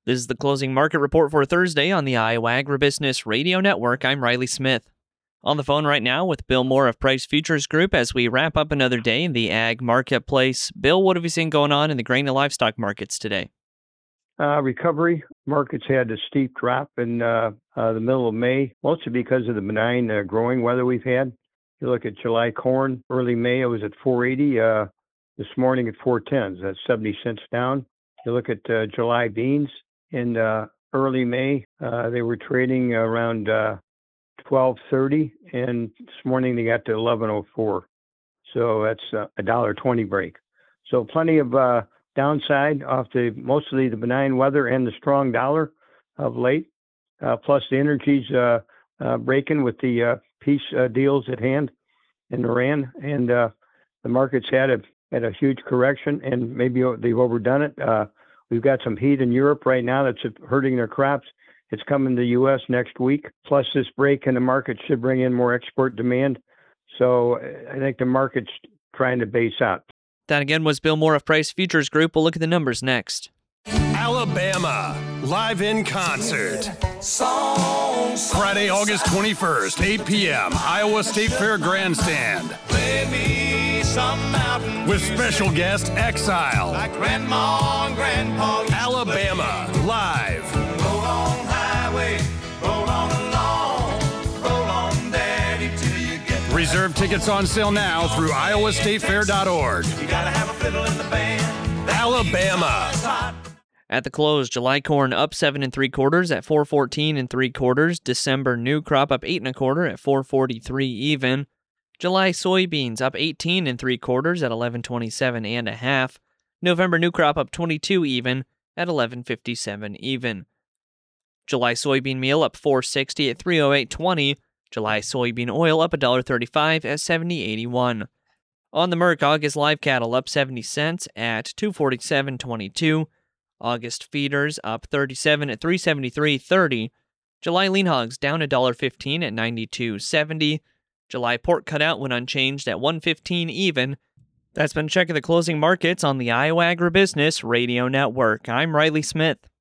This is the closing market report for Thursday on the Iowa Agribusiness Radio Network. I'm Riley Smith. On the phone right now with Bill Moore of Price Futures Group as we wrap up another day in the ag marketplace. Bill, what have you seen going on in the grain and livestock markets today? Recovery. Markets had a steep drop in the middle of May, mostly because of the benign growing weather we've had. You look at July corn, early May, it was at 480. This morning at 410. That's 70 cents down. You look at July beans in early May, they were trading around 12.30, and this morning they got to 11.04. So that's a $1.20 break. So plenty of downside off mostly the benign weather and the strong dollar of late. Plus the energy's breaking with the peace deals at hand in Iran, and the markets had a huge correction, and maybe they've overdone it. We've got some heat in Europe right now that's hurting their crops. It's coming to the U.S. next week. Plus, this break in the market should bring in more export demand. So I think the market's trying to base out. That again was Bill Moore of Price Futures Group. We'll look at the numbers next. Alabama, live in concert. Friday, August 21st, 8 p.m., Iowa State Fair Grandstand. With special guest Exile. Like Grandma and Grandpa. Alabama, live. Roll on highway, roll on along, roll on daddy till you get. Reserve tickets on sale now through iowastatefair.org. You gotta have a fiddle in the band. Alabama. At the close, July corn up 7 3/4 at 414 3/4. December new crop up 8 1/4 at 443 even. July soybeans up 18 3/4 at 1127 1/2. November new crop up 22 even at 1157 even. July soybean meal up 460 at 308.20. July soybean oil up $1.35 at 70.81. On the Merc, August live cattle up 70 cents at 247.22. August feeders up 37 at 373.30. July lean hogs down $1.15 at 92.70. July pork cutout went unchanged at 115 even. That's been a check of the closing markets on the Iowa Agribusiness Radio Network. I'm Riley Smith.